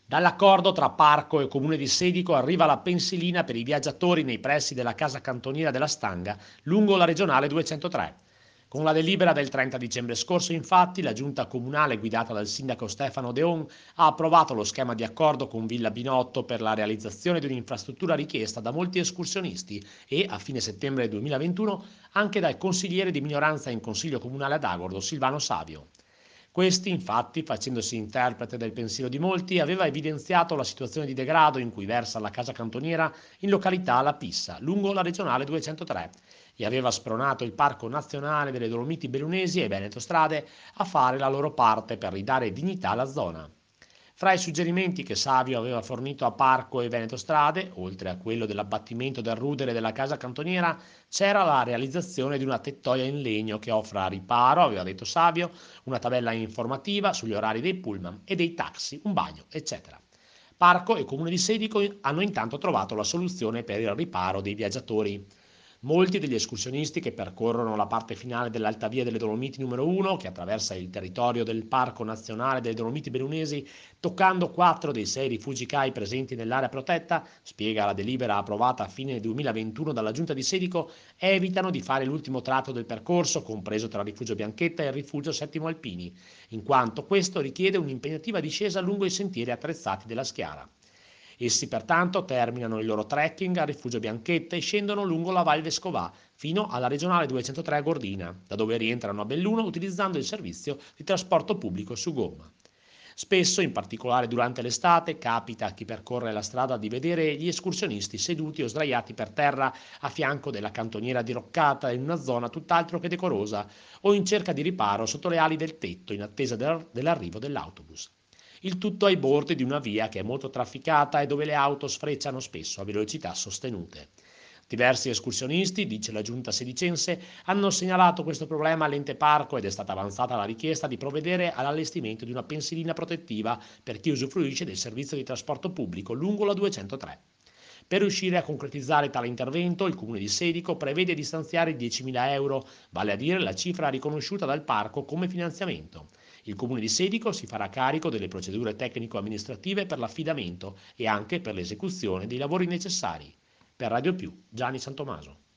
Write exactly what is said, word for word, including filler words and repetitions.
Dall'accordo tra Parco e Comune di Sedico arriva la pensilina per i viaggiatori nei pressi della casa cantoniera della Stanga, lungo la regionale duecentotré. Con la delibera del trenta dicembre scorso, infatti, la giunta comunale guidata dal sindaco Stefano Deon ha approvato lo schema di accordo con Villa Binotto per la realizzazione di un'infrastruttura richiesta da molti escursionisti e, a fine settembre duemilaventuno, anche dal consigliere di minoranza in Consiglio Comunale ad Agordo, Silvano Savio. Questi, infatti, facendosi interprete del pensiero di molti, aveva evidenziato la situazione di degrado in cui versa la casa cantoniera in località La Pissa, lungo la regionale duecentotré, e aveva spronato il Parco Nazionale delle Dolomiti Bellunesi e Veneto Strade a fare la loro parte per ridare dignità alla zona. Fra i suggerimenti che Savio aveva fornito a Parco e Veneto Strade, oltre a quello dell'abbattimento del rudere della casa cantoniera, c'era la realizzazione di una tettoia in legno che offra riparo, aveva detto Savio, una tabella informativa sugli orari dei pullman e dei taxi, un bagno, eccetera. Parco e Comune di Sedico hanno intanto trovato la soluzione per il riparo dei viaggiatori. Molti degli escursionisti che percorrono la parte finale dell'Alta Via delle Dolomiti numero uno, che attraversa il territorio del Parco Nazionale delle Dolomiti Bellunesi, toccando quattro dei sei rifugi C A I presenti nell'area protetta, spiega la delibera approvata a fine duemilaventuno dalla Giunta di Sedico, evitano di fare l'ultimo tratto del percorso, compreso tra Rifugio Bianchetta e il Rifugio Settimo Alpini, in quanto questo richiede un'impegnativa discesa lungo i sentieri attrezzati della Schiara. Essi pertanto terminano il loro trekking a Rifugio Bianchetta e scendono lungo la Val Vescovà fino alla regionale duecentotré a Gordina, da dove rientrano a Belluno utilizzando il servizio di trasporto pubblico su gomma. Spesso, in particolare durante l'estate, capita a chi percorre la strada di vedere gli escursionisti seduti o sdraiati per terra a fianco della cantoniera diroccata in una zona tutt'altro che decorosa o in cerca di riparo sotto le ali del tetto in attesa dell'arrivo dell'autobus. Il tutto ai bordi di una via che è molto trafficata e dove le auto sfrecciano spesso a velocità sostenute. Diversi escursionisti, dice la giunta sedicense, hanno segnalato questo problema all'ente parco ed è stata avanzata la richiesta di provvedere all'allestimento di una pensilina protettiva per chi usufruisce del servizio di trasporto pubblico lungo la duecentotré. Per riuscire a concretizzare tale intervento, il Comune di Sedico prevede di stanziare diecimila euro, vale a dire la cifra riconosciuta dal Parco come finanziamento. Il Comune di Sedico si farà carico delle procedure tecnico-amministrative per l'affidamento e anche per l'esecuzione dei lavori necessari. Per Radio Più, Gianni Santomaso.